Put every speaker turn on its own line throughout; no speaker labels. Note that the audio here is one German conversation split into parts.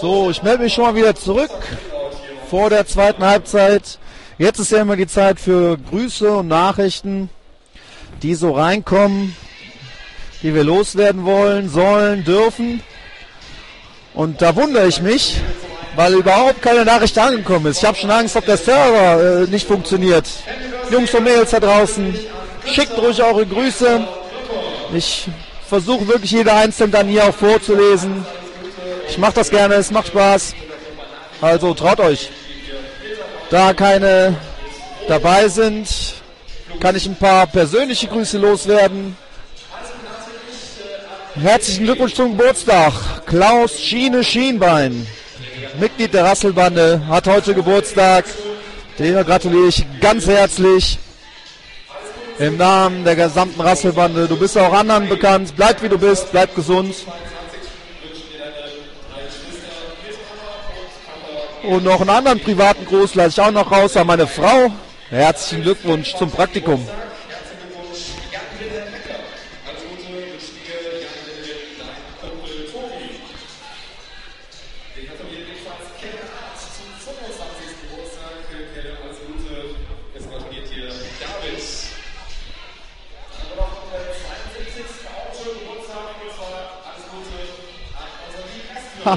So, ich melde mich schon mal wieder zurück vor der zweiten Halbzeit. Jetzt ist ja immer die Zeit für Grüße und Nachrichten, die so reinkommen, die wir loswerden wollen, sollen, dürfen. Und da wundere ich mich, weil überhaupt keine Nachricht angekommen ist. Ich habe schon Angst, ob der Server nicht funktioniert. Jungs und Mädels da draußen, schickt ruhig eure Grüße. Ich versuche wirklich jeder einzeln dann hier auch vorzulesen. Ich mache das gerne, es macht Spaß. Also traut euch. Da keine dabei sind, kann ich ein paar persönliche Grüße loswerden. Herzlichen Glückwunsch zum Geburtstag. Klaus Schienbein, Mitglied der Rasselbande, hat heute Geburtstag. Dem gratuliere ich ganz herzlich. Im Namen der gesamten Rasselbande. Du bist auch anderen bekannt. Bleib wie du bist, bleib gesund. Und noch einen anderen privaten Gruß lasse ich auch noch raus an meine Frau. Herzlichen Glückwunsch zum Praktikum. Ha.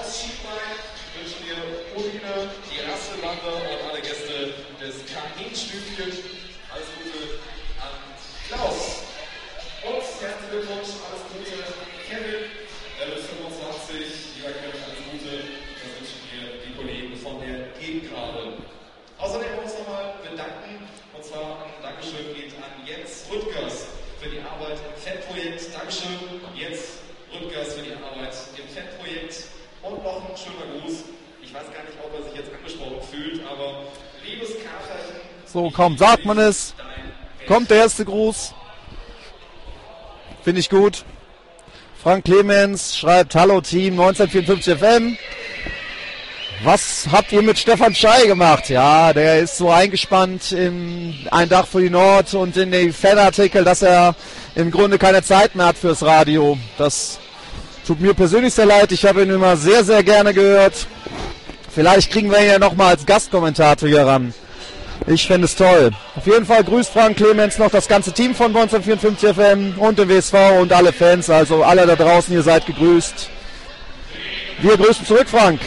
So, kaum sagt man es, kommt der erste Gruß. Finde ich gut. Frank Clemens schreibt: Hallo Team 1954 FM. Was habt ihr mit Stefan Schei gemacht? Ja, der ist so eingespannt in Ein Dach für die Nord und in die Fanartikel, dass er im Grunde keine Zeit mehr hat fürs Radio. Das tut mir persönlich sehr leid. Ich habe ihn immer sehr, sehr gerne gehört. Vielleicht kriegen wir ihn ja nochmal als Gastkommentator hier ran. Ich fände es toll. Auf jeden Fall grüßt Frank Clemens noch das ganze Team von 1954 FM und den WSV und alle Fans. Also alle da draußen, ihr seid gegrüßt. Wir grüßen zurück, Frank.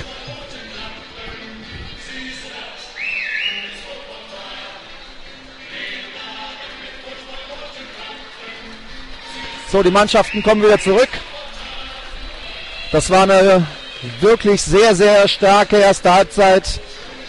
So, die Mannschaften kommen wieder zurück. Das war eine wirklich sehr, sehr starke erste Halbzeit.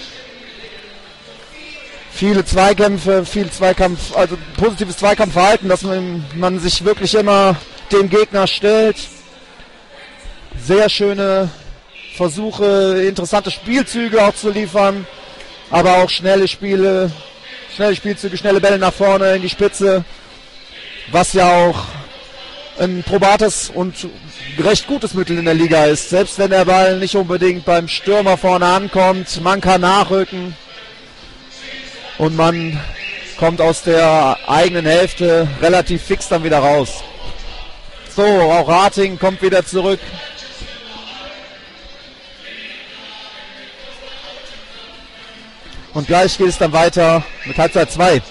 Viele Zweikämpfe, also positives Zweikampfverhalten, dass man sich wirklich immer dem Gegner stellt. Sehr schöne Versuche, interessante Spielzüge auch zu liefern, aber auch schnelle Spielzüge, schnelle Bälle nach vorne in die Spitze, was ja auch ein probates und recht gutes Mittel in der Liga ist. Selbst wenn der Ball nicht unbedingt beim Stürmer vorne ankommt, man kann nachrücken. Und man kommt aus der eigenen Hälfte relativ fix dann wieder raus. So, auch Rating kommt wieder zurück. Und gleich geht es dann weiter mit Halbzeit 2.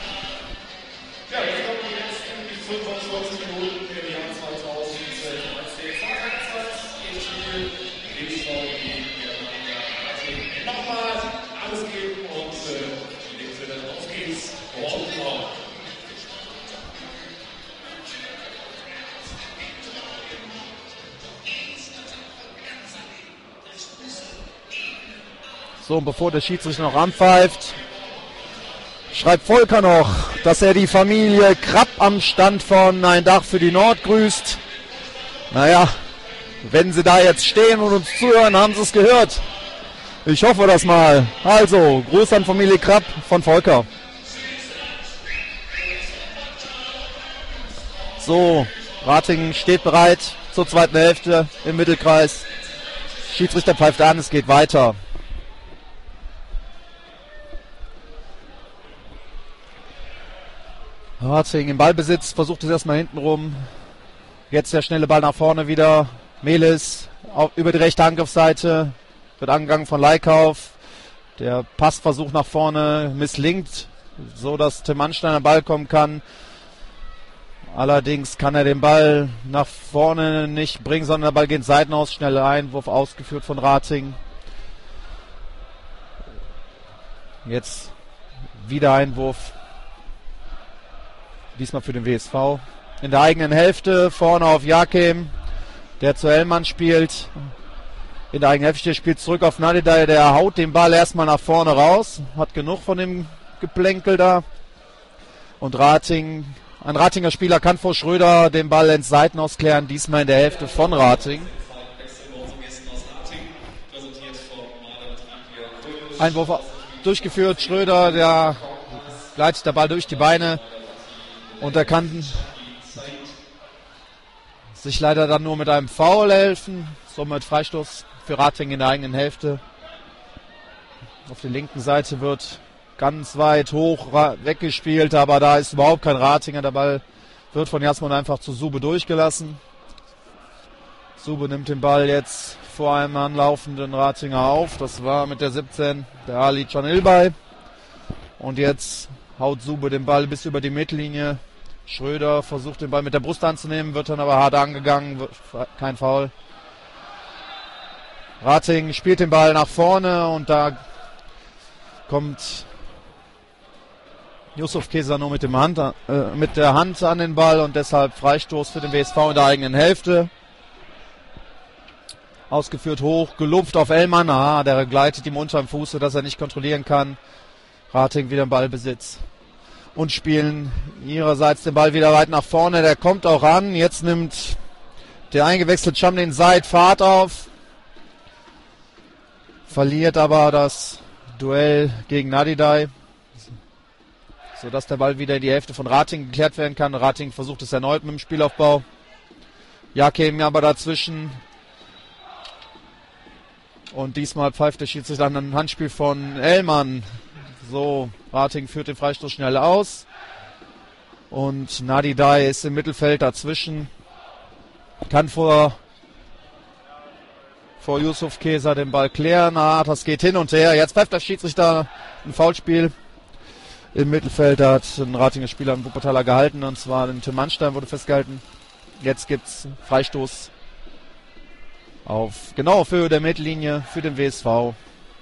So, und bevor der Schiedsrichter noch anpfeift, schreibt Volker noch, dass er die Familie Krapp am Stand von Ein Dach für die Nord grüßt. Naja, wenn sie da jetzt stehen und uns zuhören, haben sie es gehört. Ich hoffe das mal. Also, Gruß an Familie Krapp von Volker. So, Ratingen steht bereit zur zweiten Hälfte im Mittelkreis. Schiedsrichter pfeift an, es geht weiter. Ratingen im Ballbesitz, versucht es erstmal hinten rum. Jetzt der schnelle Ball nach vorne wieder. Melis über die rechte Angriffsseite. wird angegangen von Leikauf. Der Passversuch nach vorne misslingt, so dass Tim Anstein am Ball kommen kann. Allerdings kann er den Ball nach vorne nicht bringen, sondern der Ball geht Seiten aus. Schneller Einwurf ausgeführt von Rating. Jetzt wieder Einwurf. Diesmal für den WSV. In der eigenen Hälfte vorne auf Jakim, der zu Hellmann spielt. In der eigenen Hälfte spielt zurück auf Nadidai, der haut den Ball erstmal nach vorne raus. Hat genug von dem Geplänkel da. Und ein Ratinger Spieler kann vor Schröder den Ball ins Seitenaus klären, diesmal in der Hälfte von Rating. Einwurf durchgeführt, Schröder, der gleitet der Ball durch die Beine und er kann sich leider dann nur mit einem Foul helfen. Somit Freistoß für Rating in der eigenen Hälfte. Auf der linken Seite wird ganz weit hoch weggespielt, aber da ist überhaupt kein Ratinger. Der Ball wird von Jasmon einfach zu Sube durchgelassen. Sube nimmt den Ball jetzt vor einem anlaufenden Ratinger auf. Das war mit der 17 der Ali Can Ilbay. Und jetzt haut Sube den Ball bis über die Mittellinie. Schröder versucht den Ball mit der Brust anzunehmen, wird dann aber hart angegangen, kein Foul. Rating spielt den Ball nach vorne und da kommt Yusuf Keser nur mit der Hand an den Ball und deshalb Freistoß für den WSV in der eigenen Hälfte. Ausgeführt hoch, gelupft auf Ellmann, der gleitet ihm unterm Fuß, sodass er nicht kontrollieren kann. Rating wieder im Ballbesitz. Und spielen ihrerseits den Ball wieder weit nach vorne. Der kommt auch ran. Jetzt nimmt der eingewechselte Chamlin Said Fahrt auf. Verliert aber das Duell gegen Nadidai. Sodass der Ball wieder in die Hälfte von Rating geklärt werden kann. Rating versucht es erneut mit dem Spielaufbau. Jakim aber dazwischen. Und diesmal pfeift der Schiedsrichter ein Handspiel von Ellmann. So, Rating führt den Freistoß schnell aus. Und Nadidai ist im Mittelfeld dazwischen. Kann vor Yusuf Keser den Ball klären. Das geht hin und her. Jetzt pfeift der Schiedsrichter ein Foulspiel. Im Mittelfeld hat ein Ratinger Spieler einen Wuppertaler gehalten. Und zwar den Tim Manstein wurde festgehalten. Jetzt gibt es Freistoß genau auf Höhe der Mittellinie für den WSV.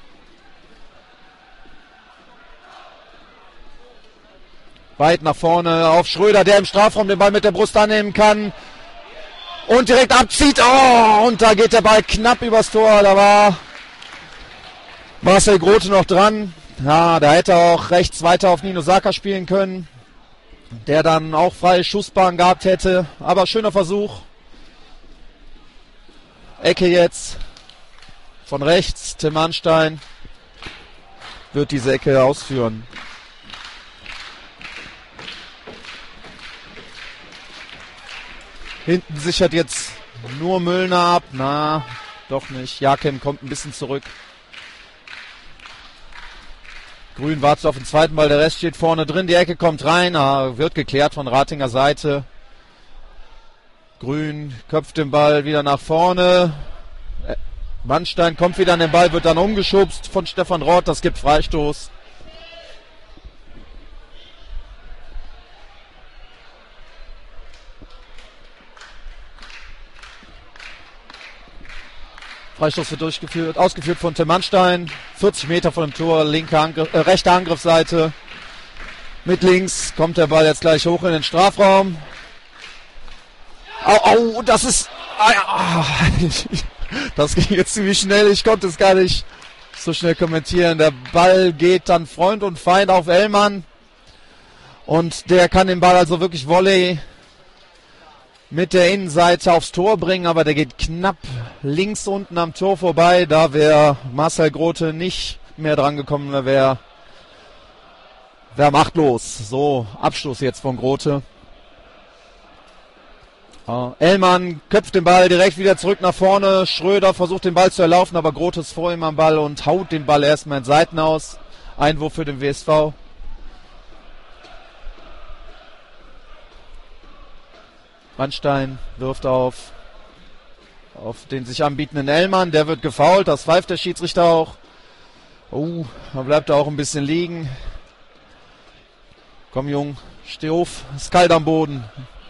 Weit nach vorne auf Schröder, der im Strafraum den Ball mit der Brust annehmen kann. Und direkt abzieht. Und da geht der Ball knapp übers Tor. Da war Marcel Grote noch dran. Ja, da hätte er auch rechts weiter auf Nino Saka spielen können. Der dann auch freie Schussbahn gehabt hätte. Aber schöner Versuch. Ecke jetzt. Von rechts. Tim Anstein wird diese Ecke ausführen. Hinten sichert jetzt nur Müllner ab. Na, doch nicht. Jakim kommt ein bisschen zurück. Grün wartet auf den zweiten Ball. Der Rest steht vorne drin. Die Ecke kommt rein. Wird geklärt von Ratinger Seite. Grün köpft den Ball wieder nach vorne. Manstein kommt wieder an den Ball, wird dann umgeschubst von Stefan Roth. Das gibt Freistoß. Freistoß wird ausgeführt von Tim Manstein. 40 Meter von dem Tor, rechte Angriffsseite. Mit links kommt der Ball jetzt gleich hoch in den Strafraum. Das ist... Das ging jetzt ziemlich schnell, ich konnte es gar nicht so schnell kommentieren. Der Ball geht dann Freund und Feind auf Ellmann. Und der kann den Ball also wirklich Volley mit der Innenseite aufs Tor bringen, aber der geht knapp links unten am Tor vorbei. Da wäre Marcel Grote nicht mehr dran gekommen, wäre machtlos. So, Abstoß jetzt von Grote. Ellmann köpft den Ball direkt wieder zurück nach vorne. Schröder versucht den Ball zu erlaufen, aber Grote ist vor ihm am Ball und haut den Ball erstmal in Seiten aus. Einwurf für den WSV. Manstein wirft auf auf den sich anbietenden Ellmann. Der wird gefoult, das pfeift der Schiedsrichter auch. Da bleibt er auch ein bisschen liegen. Komm, Jung, steh auf, ist kalt am Boden.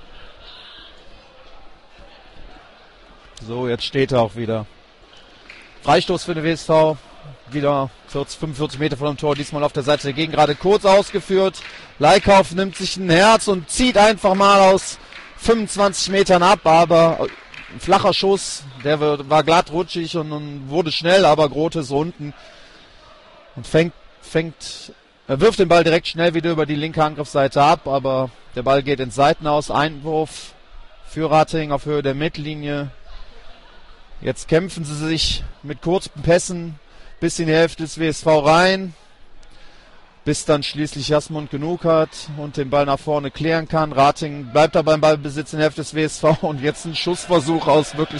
So, jetzt steht er auch wieder. Freistoß für den WSV. Wieder 45 Meter von dem Tor, diesmal auf der Seite der Gegend, gerade kurz ausgeführt. Leikauf nimmt sich ein Herz und zieht einfach mal aus 25 Metern ab, aber ein flacher Schuss, der war glatt rutschig und wurde schnell, aber Grote ist unten und er wirft den Ball direkt schnell wieder über die linke Angriffsseite ab, aber der Ball geht ins Seitenaus. Einwurf für Ratingen auf Höhe der Mittellinie. Jetzt kämpfen sie sich mit kurzen Pässen bis in die Hälfte des WSV rein, bis dann schließlich Jasmund genug hat und den Ball nach vorne klären kann. Ratingen bleibt da beim Ballbesitz in der Hälfte des WSV und jetzt ein Schussversuch aus wirklich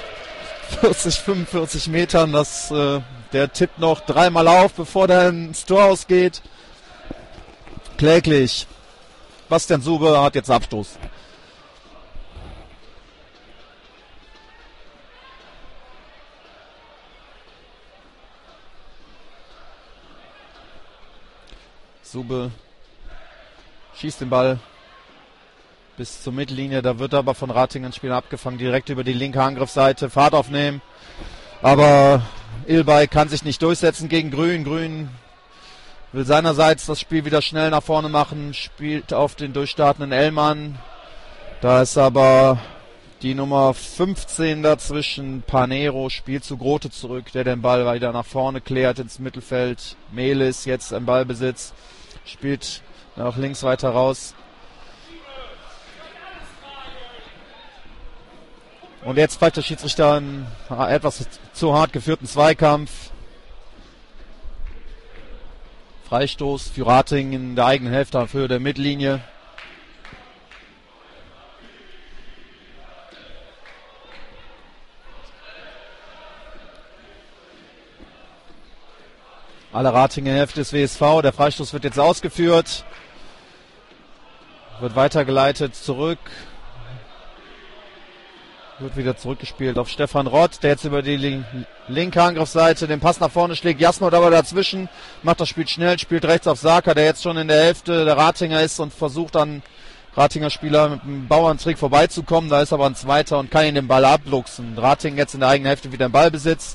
45 Metern. Der tippt noch dreimal auf, bevor der ins Tor ausgeht. Kläglich. Bastian Sube hat jetzt Abstoß. Sube schießt den Ball bis zur Mittellinie, da wird aber von Ratingen Spieler abgefangen, direkt über die linke Angriffsseite, Fahrt aufnehmen, aber Ilbay kann sich nicht durchsetzen gegen Grün. Grün will seinerseits das Spiel wieder schnell nach vorne machen, spielt auf den durchstartenden Ellmann, da ist aber die Nummer 15 dazwischen, Panero spielt zu Grote zurück, der den Ball wieder nach vorne klärt ins Mittelfeld. Melis jetzt im Ballbesitz, spielt nach links weiter raus. Und jetzt pfeift der Schiedsrichter einen etwas zu hart geführten Zweikampf. Freistoß für Ratingen in der eigenen Hälfte auf Höhe der Mittellinie. Alle Ratingen Hälfte des WSV. Der Freistoß wird jetzt ausgeführt. Wird weitergeleitet zurück. Wird wieder zurückgespielt auf Stefan Rott, der jetzt über die linke Angriffsseite den Pass nach vorne schlägt. Jasmund aber dazwischen, macht das Spiel schnell, spielt rechts auf Saka, der jetzt schon in der Hälfte der Ratinger ist und versucht dann Ratinger Spieler mit dem Bauerntrick vorbeizukommen. Da ist aber ein zweiter und kann ihn den Ball abluchsen. Ratingen jetzt in der eigenen Hälfte wieder im Ballbesitz.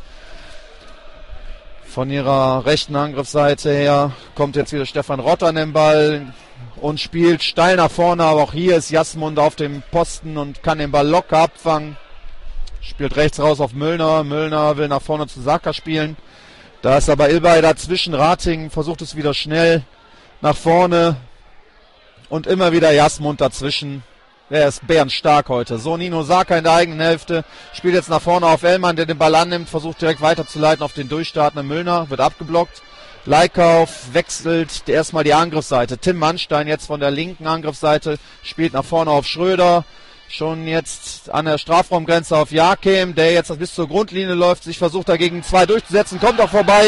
Von ihrer rechten Angriffsseite her kommt jetzt wieder Stefan Rott an den Ball und spielt steil nach vorne, aber auch hier ist Jasmund auf dem Posten und kann den Ball locker abfangen. Spielt rechts raus auf Müllner. Müllner will nach vorne zu Saka spielen. Da ist aber Ilbay dazwischen. Ratingen versucht es wieder schnell nach vorne und immer wieder Jasmund dazwischen. Er ist bärenstark heute. So, Nino Saka in der eigenen Hälfte. Spielt jetzt nach vorne auf Ellmann, der den Ball annimmt, versucht direkt weiterzuleiten auf den durchstartenden Müllner. Wird abgeblockt. Leikauf wechselt erstmal die Angriffsseite. Tim Mannstein jetzt von der linken Angriffsseite spielt nach vorne auf Schröder. Schon jetzt an der Strafraumgrenze auf Jakim, der jetzt bis zur Grundlinie läuft, sich versucht dagegen 2 durchzusetzen, kommt auch vorbei.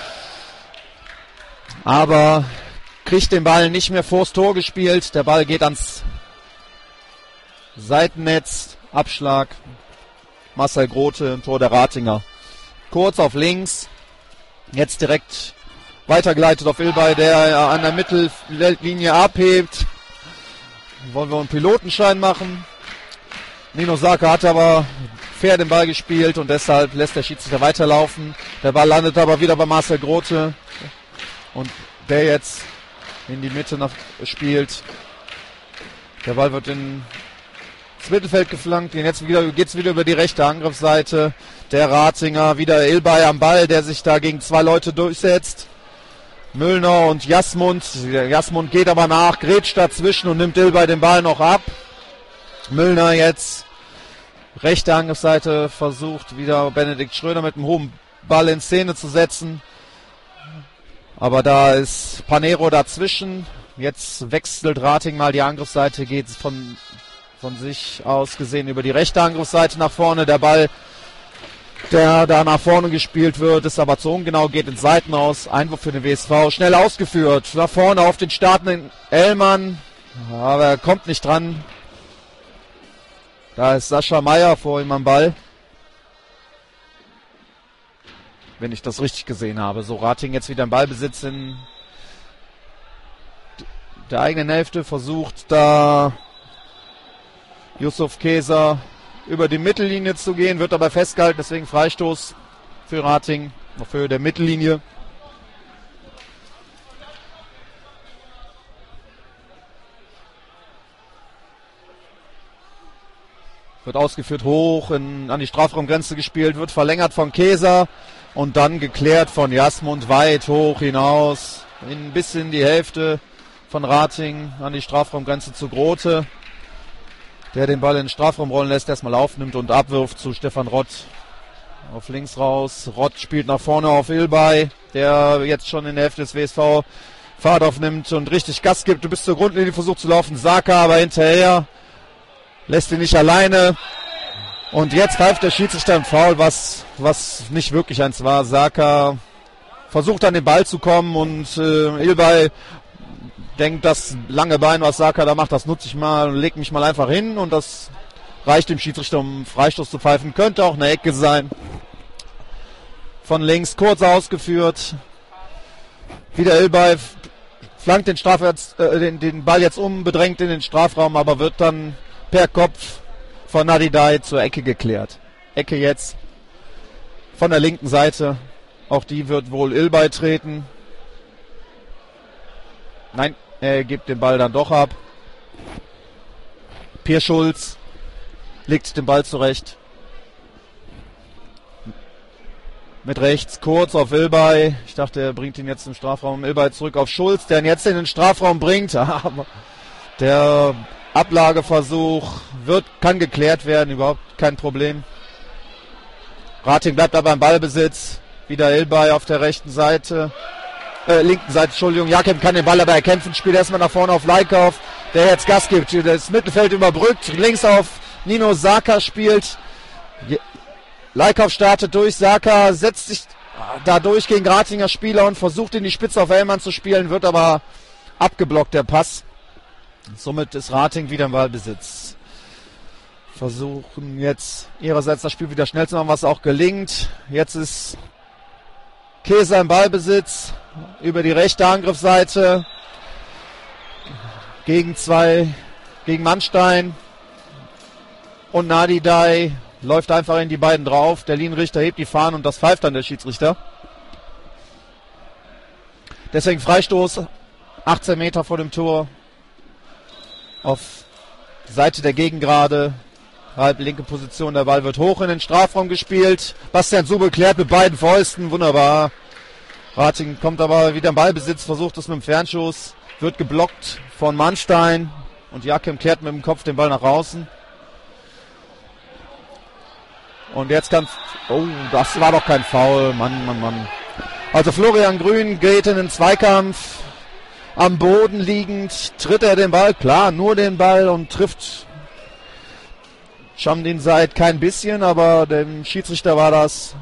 Aber kriegt den Ball nicht mehr vors Tor gespielt. Der Ball geht ans Seitennetz. Abschlag. Marcel Grote im Tor der Ratinger. Kurz auf links. Jetzt direkt weitergeleitet auf Ilbay, der an der Mittellinie abhebt. Wollen wir einen Pilotenschein machen. Nino Saka hat aber fair den Ball gespielt und deshalb lässt der Schiedsrichter weiterlaufen. Der Ball landet aber wieder bei Marcel Grote und der jetzt in die Mitte spielt. Der Ball wird ins Mittelfeld geflankt. Jetzt geht's wieder über die rechte Angriffsseite. Der Ratinger, wieder Ilbay am Ball, der sich da gegen 2 Leute durchsetzt. Müllner und Jasmund. Jasmund geht aber nach, grätscht dazwischen und nimmt Ilbay den Ball noch ab. Müllner jetzt rechte Angriffsseite, versucht wieder Benedikt Schröder mit dem hohen Ball in Szene zu setzen. Aber da ist Panero dazwischen. Jetzt wechselt Ratingen mal die Angriffsseite, geht von sich aus gesehen über die rechte Angriffsseite nach vorne. Der Ball, der da nach vorne gespielt wird, ist aber zu ungenau, geht ins Seitenaus. Einwurf für den WSV, schnell ausgeführt. Nach vorne auf den startenden Ellmann, aber er kommt nicht dran. Da ist Sascha Meier vor ihm am Ball. wenn ich das richtig gesehen habe. So, Rating jetzt wieder im Ballbesitz in der eigenen Hälfte, versucht da Yusuf Keser über die Mittellinie zu gehen, wird aber festgehalten, deswegen Freistoß für Rating auf Höhe der Mittellinie. Wird ausgeführt, hoch an die Strafraumgrenze gespielt, wird verlängert von Keser und dann geklärt von Jasmund weit hoch hinaus, ein bisschen die Hälfte von Rating an die Strafraumgrenze zu Grote, der den Ball in den Strafraum rollen lässt, erstmal aufnimmt und abwirft zu Stefan Rott. Auf links raus, Rott spielt nach vorne auf Ilbay, der jetzt schon in der Hälfte des WSV Fahrt aufnimmt und richtig Gas gibt. Du bist zur Grundlinie, versucht zu laufen, Saka aber hinterher. Lässt ihn nicht alleine. Und jetzt greift der Schiedsrichter ein Foul, was nicht wirklich eins war. Saka versucht an den Ball zu kommen und Ilbay denkt, das lange Bein, was Saka da macht, das nutze ich mal und leg mich mal einfach hin. Und das reicht dem Schiedsrichter, um Freistoß zu pfeifen. Könnte auch eine Ecke sein. Von links kurz ausgeführt. Wieder Ilbay flankt den Ball jetzt um, bedrängt in den Strafraum, aber wird dann per Kopf von Nadidai zur Ecke geklärt. Ecke jetzt von der linken Seite. Auch die wird wohl Ilbay treten. Nein, er gibt den Ball dann doch ab. Pierre Schulz legt den Ball zurecht. Mit rechts kurz auf Ilbay. Ich dachte, er bringt ihn jetzt im Strafraum. Ilbay zurück auf Schulz, der ihn jetzt in den Strafraum bringt. Aber der Ablageversuch kann geklärt werden, überhaupt kein Problem. Rating bleibt aber im Ballbesitz. Wieder Ilbay auf der linken Seite, Entschuldigung. Jakem kann den Ball aber erkämpfen, spielt erstmal nach vorne auf Leikauf, der jetzt Gas gibt. Das Mittelfeld überbrückt, links auf Nino Saka spielt. Leikauf startet durch, Saka setzt sich da durch gegen Ratinger Spieler und versucht in die Spitze auf Ellmann zu spielen, wird aber abgeblockt, der Pass. Somit ist Rating wieder im Ballbesitz. Versuchen jetzt ihrerseits das Spiel wieder schnell zu machen, was auch gelingt. Jetzt ist Keser im Ballbesitz über die rechte Angriffsseite gegen Mannstein und Nadidai läuft einfach in die beiden drauf. Der Linienrichter hebt die Fahnen und das pfeift dann der Schiedsrichter. Deswegen Freistoß, 18 Meter vor dem Tor. Auf Seite der Gegengrade, halb linke Position, der Ball wird hoch in den Strafraum gespielt. Bastian Subel klärt mit beiden Fäusten, wunderbar. Rating kommt aber wieder im Ballbesitz, versucht es mit dem Fernschuss, wird geblockt von Mannstein und Jakem klärt mit dem Kopf den Ball nach außen. Und jetzt das war doch kein Foul, Mann. Also Florian Grün geht in den Zweikampf. Am Boden liegend tritt er den Ball, klar, nur den Ball und trifft Schamdin Said kein bisschen, aber dem Schiedsrichter war das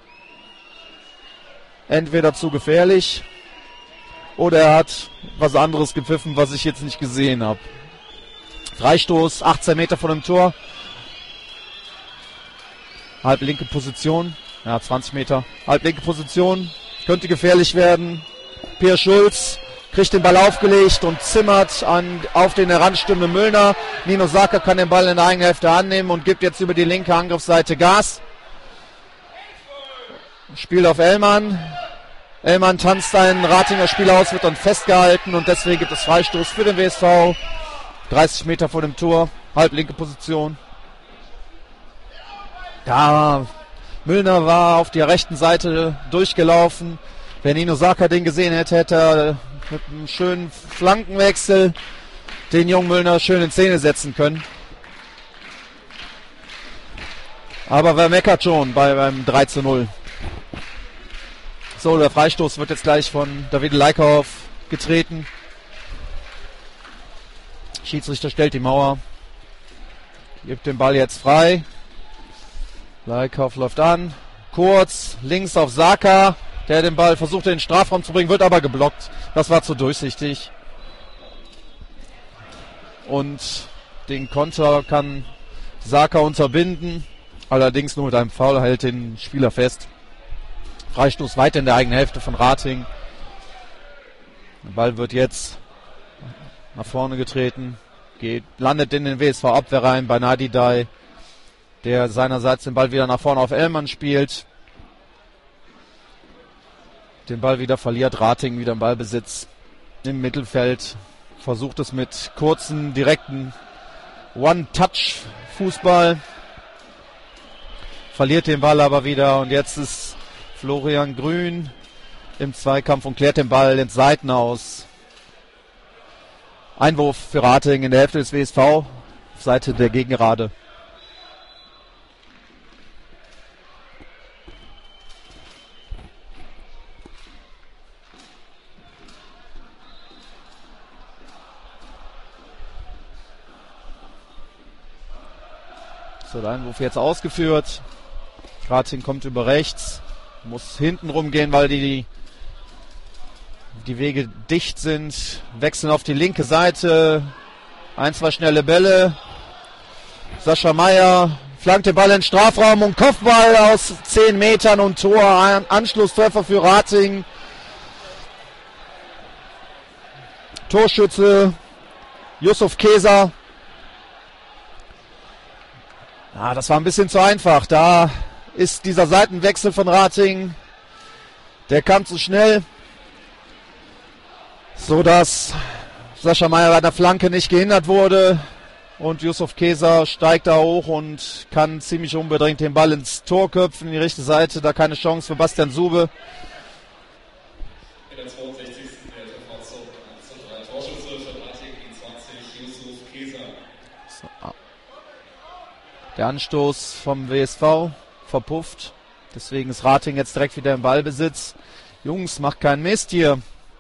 entweder zu gefährlich oder er hat was anderes gepfiffen, was ich jetzt nicht gesehen habe. Freistoß, 18 Meter von dem Tor. Halblinke Position, 20 Meter. Halblinke Position, könnte gefährlich werden. Pierre Schulz kriegt den Ball aufgelegt und zimmert auf den heranstürmenden Müllner. Nino Saka kann den Ball in der eigenen Hälfte annehmen und gibt jetzt über die linke Angriffsseite Gas. Spiel auf Ellmann. Ellmann tanzt einen Ratinger Spieler aus, wird dann festgehalten und deswegen gibt es Freistoß für den WSV. 30 Meter vor dem Tor, halblinke Position. Ja, Müllner war auf der rechten Seite durchgelaufen. Wenn Nino Saka den gesehen hätte, hätte er mit einem schönen Flankenwechsel den jungen Müllner schön in Szene setzen können. Aber wer meckert schon beim 3:0. So, der Freistoß wird jetzt gleich von David Leikauf getreten. Schiedsrichter stellt die Mauer. Gibt den Ball jetzt frei. Leikauf läuft an. Kurz, links auf Saka, der den Ball versucht in den Strafraum zu bringen, wird aber geblockt. Das war zu durchsichtig. Und den Konter kann Saka unterbinden. Allerdings nur mit einem Foul hält den Spieler fest. Freistoß weit in der eigenen Hälfte von Ratingen. Der Ball wird jetzt nach vorne getreten, landet in den WSV-Abwehr rein bei Nadidai, der seinerseits den Ball wieder nach vorne auf Ellmann spielt. Den Ball wieder verliert, Ratingen wieder im Ballbesitz im Mittelfeld. Versucht es mit kurzen, direkten One-Touch-Fußball. Verliert den Ball aber wieder und jetzt ist Florian Grün im Zweikampf und klärt den Ball ins Seiten aus. Einwurf für Ratingen in der Hälfte des WSV auf Seite der Gegengerade. So, der Einwurf jetzt ausgeführt. Ratingen kommt über rechts, muss hinten rumgehen, weil die Wege dicht sind. Wechseln auf die linke Seite. 1, 2 schnelle Bälle. Sascha Meyer flankt den Ball in den Strafraum und Kopfball aus 10 Metern und Tor. Anschlusstreffer für Ratingen. Torschütze Yusuf Keser. Ja, das war ein bisschen zu einfach. Da ist dieser Seitenwechsel von Ratingen. Der kam zu schnell, so dass Sascha Meyer bei der Flanke nicht gehindert wurde. Und Yusuf Keser steigt da hoch und kann ziemlich unbedingt den Ball ins Tor köpfen. In die rechte Seite, da keine Chance für Bastian Sube.
In der 62. Torschütze für Ratingen 20, Yusuf Keser.
So. Der Anstoß vom WSV verpufft. Deswegen ist Ratingen jetzt direkt wieder im Ballbesitz. Jungs, macht keinen Mist hier.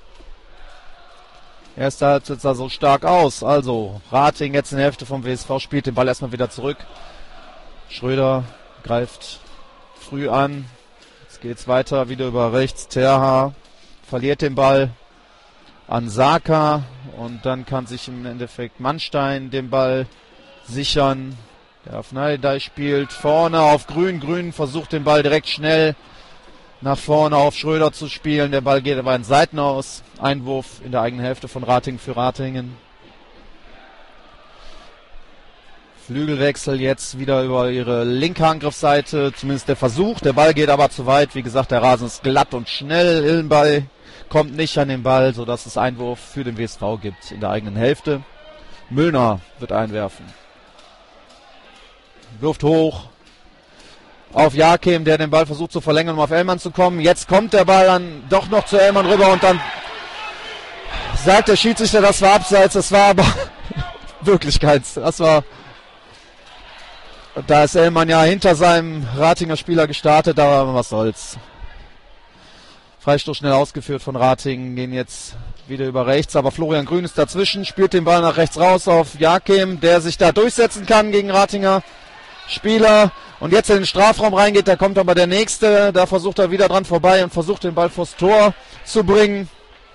Erster Halbzeit sah so stark aus. Also Ratingen jetzt in der Hälfte vom WSV, spielt den Ball erstmal wieder zurück. Schröder greift früh an. Jetzt geht's weiter, wieder über rechts. Terha verliert den Ball an Saka. Und dann kann sich im Endeffekt Mannstein den Ball sichern. Der auf Nadidai spielt, vorne auf Grün. Grün versucht den Ball direkt schnell nach vorne auf Schröder zu spielen. Der Ball geht aber in Seiten aus. Einwurf in der eigenen Hälfte von Ratingen für Ratingen. Flügelwechsel jetzt wieder über ihre linke Angriffsseite. Zumindest der Versuch. Der Ball geht aber zu weit. Wie gesagt, der Rasen ist glatt und schnell. Illenball kommt nicht an den Ball, sodass es Einwurf für den WSV gibt in der eigenen Hälfte. Müllner wird einwerfen. Wirft hoch auf Jakim, der den Ball versucht zu verlängern, um auf Ellmann zu kommen. Jetzt kommt der Ball dann doch noch zu Ellmann rüber und dann sagt der Schiedsrichter, das war abseits. Das war aber wirklich keins. Da ist Ellmann ja hinter seinem Ratinger Spieler gestartet, aber was soll's. Freistoß schnell ausgeführt von Ratingen, gehen jetzt wieder über rechts, aber Florian Grün ist dazwischen, spielt den Ball nach rechts raus auf Jakim, der sich da durchsetzen kann gegen Ratinger Spieler und jetzt in den Strafraum reingeht, da kommt aber der Nächste, da versucht er wieder dran vorbei und versucht den Ball vors Tor zu bringen.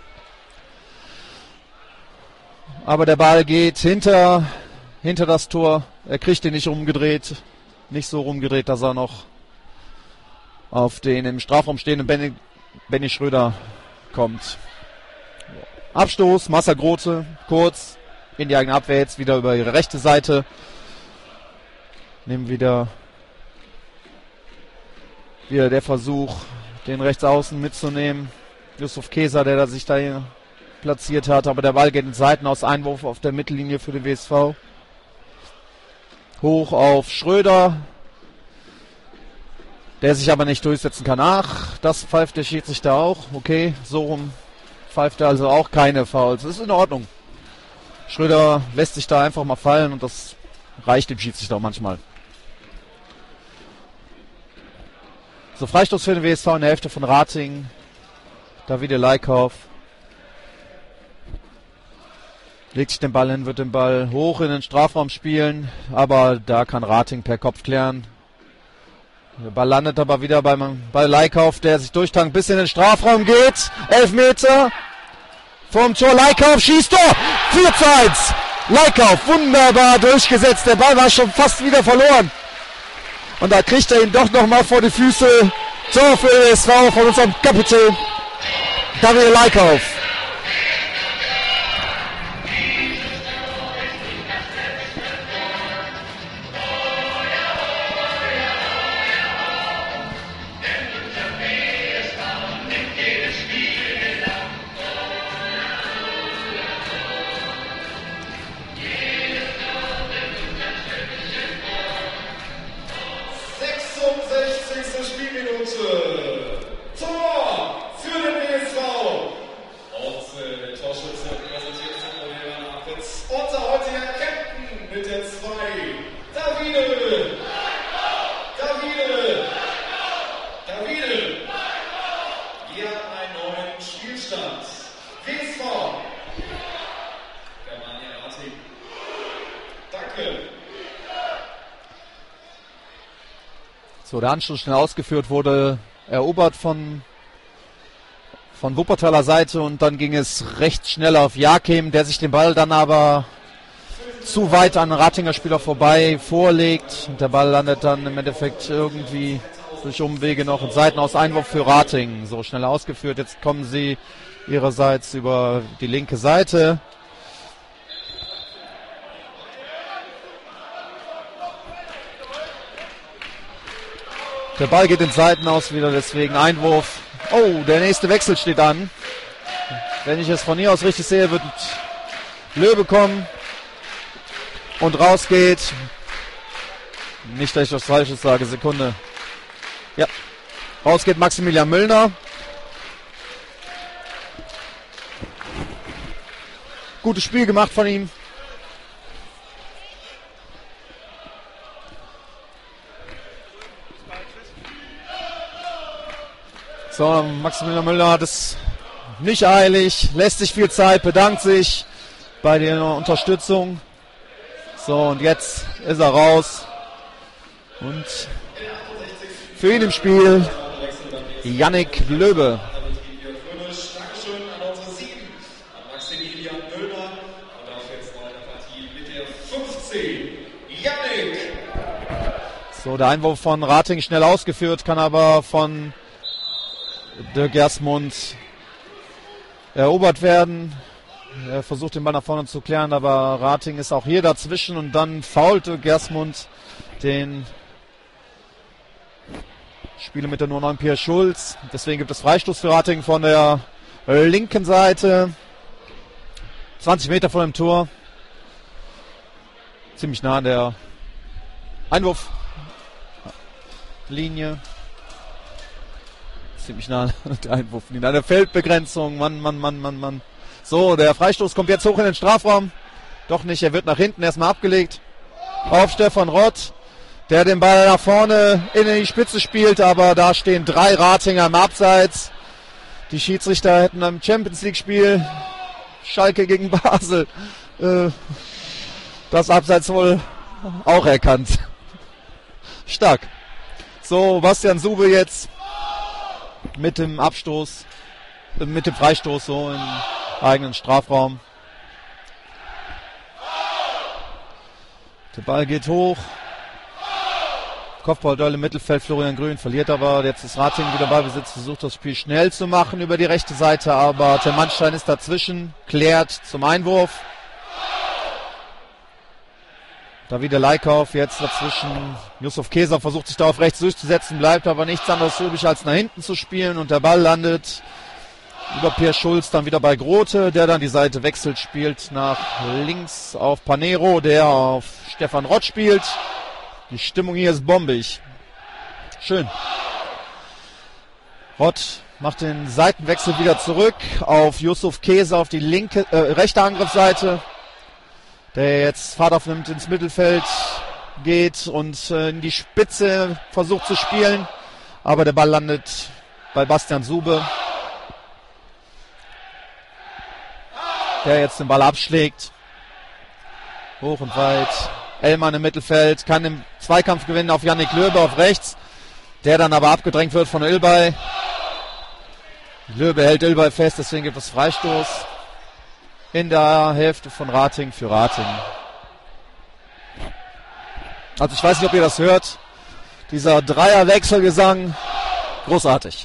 Aber der Ball geht hinter das Tor, er kriegt ihn nicht rumgedreht, nicht so rumgedreht, dass er noch auf den im Strafraum stehenden Benny Schröder kommt. Abstoß, Massa Grote, kurz in die eigene Abwehr, jetzt wieder über ihre rechte Seite. Nehmen wieder der Versuch, den Rechtsaußen mitzunehmen. Yusuf Keser, der sich da hier platziert hat, aber der Ball geht in Seiten aus, Einwurf auf der Mittellinie für den WSV. Hoch auf Schröder, der sich aber nicht durchsetzen kann. Ach, das pfeift der Schiedsrichter auch. Okay, so rum pfeift er also auch keine Fouls. Das ist in Ordnung. Schröder lässt sich da einfach mal fallen und das reicht dem Schiedsrichter auch manchmal. So, Freistoß für den WSV in der Hälfte von Ratingen. Davide Leikauf legt sich den Ball hin, wird den Ball hoch in den Strafraum spielen, aber da kann Ratingen per Kopf klären. Der Ball landet aber wieder bei Leikauf, der sich durchtankt, bis in den Strafraum geht. 11 Meter vom Tor, Leikauf schießt Tor! 4:1! Leikauf, wunderbar durchgesetzt, der Ball war schon fast wieder verloren. Und da kriegt er ihn doch nochmal vor die Füße Tor für den SV von unserem Kapitän David Leikauf. So, der Anschluss schnell ausgeführt, wurde erobert von Wuppertaler Seite und dann ging es recht schnell auf Jakim, der sich den Ball dann aber zu weit an den Ratinger Spieler vorbei vorlegt und der Ball landet dann im Endeffekt irgendwie durch Umwege noch in Seitenaus Einwurf für Ratingen. So, schnell ausgeführt, jetzt kommen sie ihrerseits über die linke Seite. Der Ball geht in Seitenaus wieder, deswegen Einwurf. Oh, der nächste Wechsel steht an. Wenn ich es von hier aus richtig sehe, wird Löbe kommen und rausgeht. Nicht, dass ich was Falsches sage, Sekunde. Ja, rausgeht Maximilian Müllner. Gutes Spiel gemacht von ihm. So, Maximilian Müller hat es nicht eilig, lässt sich viel Zeit, bedankt sich bei der Unterstützung. So, und jetzt ist er raus. Und für ihn im Spiel Yannick Löbe.
Dankeschön an unsere 7, an Maximilian Müller. Und dafür jetzt noch eine Partie mit der 15, Yannick.
So, der Einwurf von Rating schnell ausgeführt, kann aber von de Gersmund erobert werden. Er versucht den Ball nach vorne zu klären, aber Rating ist auch hier dazwischen und dann faulte Gersmund den Spieler mit der Nummer 9 Pierre Schulz. Deswegen gibt es Freistoß für Rating von der linken Seite. 20 Meter vor dem Tor. Ziemlich nah an der Einwurflinie. Ziemlich nah an der Einwurflinie. Eine Feldbegrenzung. Mann. So, der Freistoß kommt jetzt hoch in den Strafraum. Doch nicht, er wird nach hinten erstmal abgelegt. Auf Stefan Rott, der den Ball nach vorne in die Spitze spielt, aber da stehen 3 Ratinger im Abseits. Die Schiedsrichter hätten am Champions League Spiel Schalke gegen Basel das Abseits wohl auch erkannt. Stark. So, Bastian Sube jetzt mit dem Abstoß, mit dem Freistoß so im eigenen Strafraum. Der Ball geht hoch. Kopfballduell im Mittelfeld, Florian Grün verliert aber. Jetzt ist Rating wieder Ballbesitz, versucht das Spiel schnell zu machen über die rechte Seite, aber Tim Mannstein ist dazwischen, klärt zum Einwurf. Da wieder Leikauf, jetzt dazwischen. Yusuf Keser versucht sich da auf rechts durchzusetzen, bleibt aber nichts anderes übrig, als nach hinten zu spielen und der Ball landet über Pierre Schulz, dann wieder bei Grote, der dann die Seite wechselt, spielt nach links auf Panero, der auf Stefan Rott spielt. Die Stimmung hier ist bombig. Schön. Rott macht den Seitenwechsel wieder zurück auf Yusuf Keser auf die rechte Angriffsseite, der jetzt Fahrt aufnimmt, ins Mittelfeld geht und in die Spitze versucht zu spielen. Aber der Ball landet bei Bastian Sube, der jetzt den Ball abschlägt. Hoch und weit. Ellmann im Mittelfeld, kann den Zweikampf gewinnen auf Yannick Löbe auf rechts, der dann aber abgedrängt wird von Ilbay. Löbe hält Ilbay fest, deswegen gibt es Freistoß in der Hälfte von Rating für Rating. Also ich weiß nicht, ob ihr das hört. Dieser Dreierwechselgesang Großartig.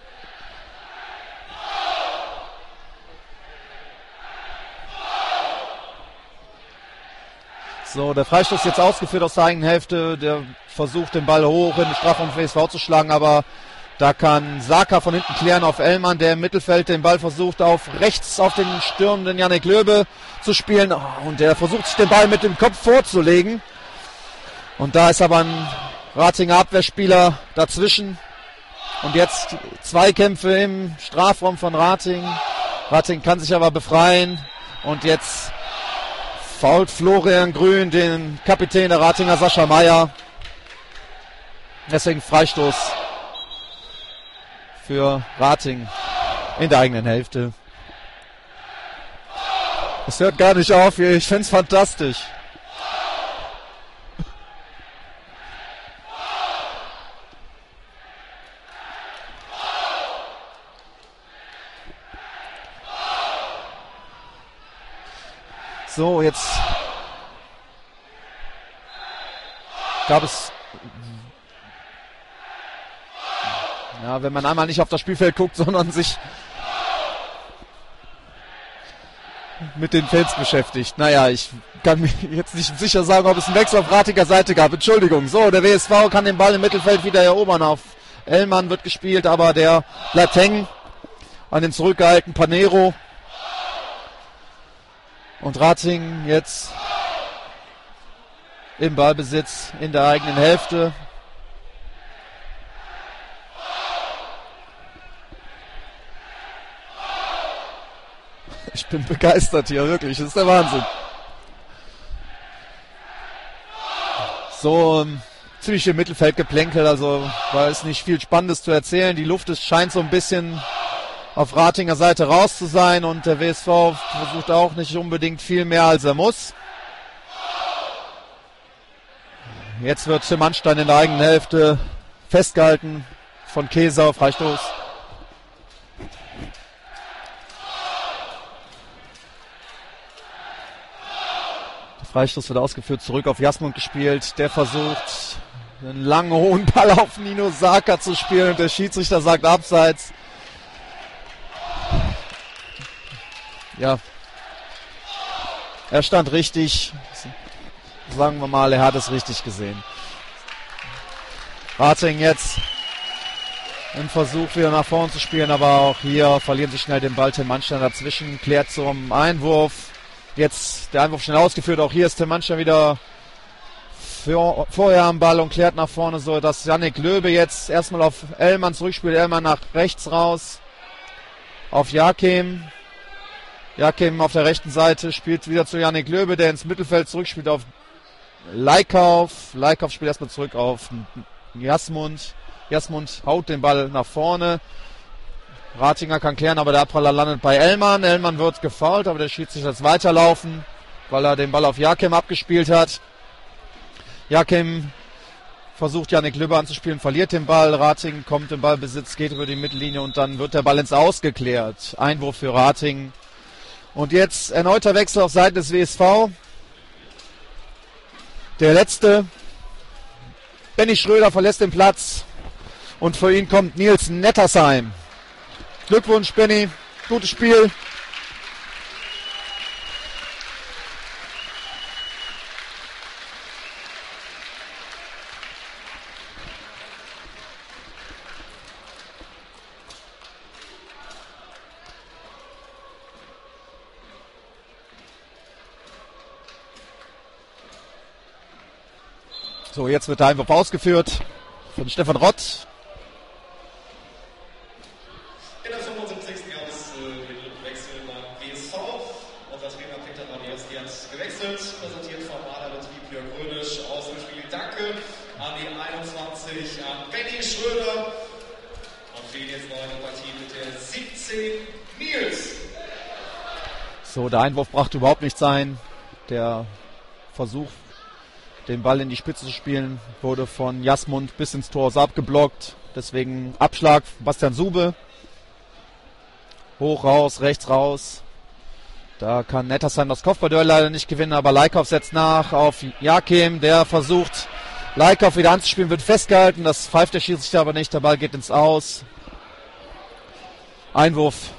So, der Freistoß jetzt ausgeführt aus der eigenen Hälfte. Der versucht, den Ball hoch in den Strafraum VSV zu schlagen, aber da kann Saka von hinten klären auf Ellmann, der im Mittelfeld den Ball versucht, auf rechts auf den stürmenden Yannick Löbe zu spielen. Oh, und der versucht, sich den Ball mit dem Kopf vorzulegen. Und da ist aber ein Ratinger Abwehrspieler dazwischen. Und jetzt Zweikämpfe im Strafraum von Rating. Rating kann sich aber befreien. Und jetzt fault Florian Grün den Kapitän der Ratinger, Sascha Meier. Deswegen Freistoß für Rating in der eigenen Hälfte. Es hört gar nicht auf hier, ich find's fantastisch. So, jetzt gab es, ja, wenn man einmal nicht auf das Spielfeld guckt, sondern sich mit den Fans beschäftigt. Naja, ich kann mir jetzt nicht sicher sagen, ob es einen Wechsel auf Ratiger Seite gab. Entschuldigung. So, der WSV kann den Ball im Mittelfeld wieder erobern. Auf Ellmann wird gespielt, aber der bleibt hängen an den zurückgehaltenen Panero. Und Rating jetzt im Ballbesitz in der eigenen Hälfte. Ich bin begeistert hier, wirklich. Das ist der Wahnsinn. So ziemlich im Mittelfeld geplänkelt, also war es nicht viel Spannendes zu erzählen. Die Luft scheint so ein bisschen auf Ratinger Seite raus zu sein und der WSV versucht auch nicht unbedingt viel mehr, als er muss. Jetzt wird Tim Anstein in der eigenen Hälfte festgehalten von Keser, Freistoß. Der Freistoß wird ausgeführt, zurück auf Jasmund gespielt. Der versucht, einen langen, hohen Ball auf Nino Saka zu spielen und der Schiedsrichter sagt abseits. Ja, er stand richtig, sagen wir mal, er hat es richtig gesehen. Rating jetzt im Versuch wieder nach vorne zu spielen, aber auch hier verlieren sie schnell den Ball. Tim Manstein dazwischen, klärt zum Einwurf. Jetzt der Einwurf schnell ausgeführt, auch hier ist Tim Manstein wieder vorher am Ball und klärt nach vorne, so dass Yannick Löbe jetzt erstmal auf Ellmann zurückspielt. Ellmann nach rechts raus auf Jakim. Jakim auf der rechten Seite spielt wieder zu Yannick Löbe, der ins Mittelfeld zurückspielt auf Leikauf. Leikauf spielt erstmal zurück auf Jasmund. Jasmund haut den Ball nach vorne. Ratinger kann klären, aber der Abpraller landet bei Ellmann. Ellmann wird gefoult, aber der Schiedsrichter lässt weiterlaufen, weil er den Ball auf Jakim abgespielt hat. Jakim versucht Yannick Löbe anzuspielen, verliert den Ball. Rating kommt im Ballbesitz, geht über die Mittellinie und dann wird der Ball ins Aus geklärt. Einwurf für Rating. Und jetzt erneuter Wechsel auf Seiten des WSV. Der letzte. Benny Schröder verlässt den Platz. Und für ihn kommt Nils Nettersheim. Glückwunsch, Benny. Gutes Spiel. So, jetzt wird der Einwurf ausgeführt von Stefan Rott.
In der 75. gab es den dritten Wechsel beim WSV. Unser Trainer Peter Radierski hat gewechselt, präsentiert vom Aderbetrieb Jörg Rönisch aus dem Spiel. Danke an die 21, an Benny Schröder. Und für ihn jetzt noch eine Partie mit der 17 Nils.
So, der Einwurf brachte überhaupt nichts ein. Der Versuch, den Ball in die Spitze zu spielen, wurde von Jasmund bis ins Tor abgeblockt. Deswegen Abschlag Bastian Sube. Hoch raus, rechts raus. Da kann Nettersheim das Kopfballduell leider nicht gewinnen, aber Leikauf setzt nach auf Jakim. Der versucht Leikow wieder anzuspielen, wird festgehalten. Das pfeift der Schiedsrichter aber nicht. Der Ball geht ins Aus. Einwurf.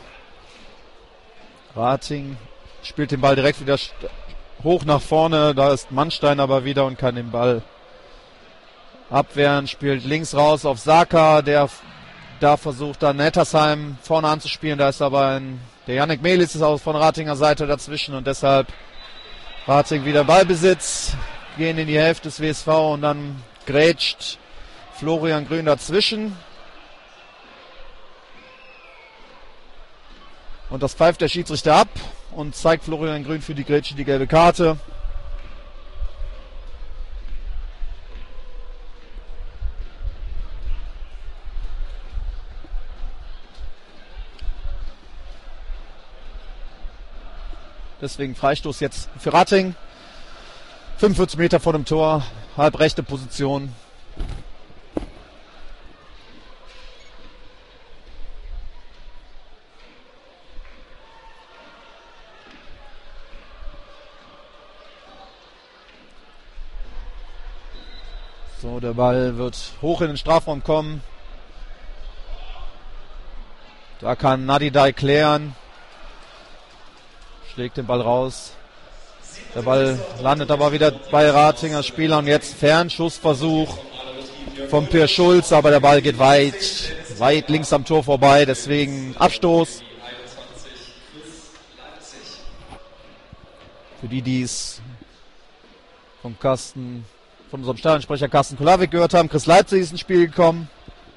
Rating spielt den Ball direkt wieder hoch nach vorne. Da ist Mannstein aber wieder und kann den Ball abwehren. Spielt links raus auf Saka, der da versucht dann Nettersheim vorne anzuspielen. Da ist aber der Yannick Melis ist auch von Ratinger Seite dazwischen und deshalb Rating wieder Ballbesitz. Gehen in die Hälfte des WSV und dann grätscht Florian Grün dazwischen. Und das pfeift der Schiedsrichter ab und zeigt Florian Grün für die Grätsche die gelbe Karte. Deswegen Freistoß jetzt für Rating. 45 Meter vor dem Tor, halbrechte Position. So, der Ball wird hoch in den Strafraum kommen. Da kann Nadidai klären. Schlägt den Ball raus. Der Ball landet aber wieder bei Ratinger Spieler und jetzt Fernschussversuch von Per Schulz, aber der Ball geht weit links am Tor vorbei, deswegen Abstoß. Für die es von unserem Stadionsprecher Carsten Kulawik gehört haben, Chris Leipzig ist ins Spiel gekommen.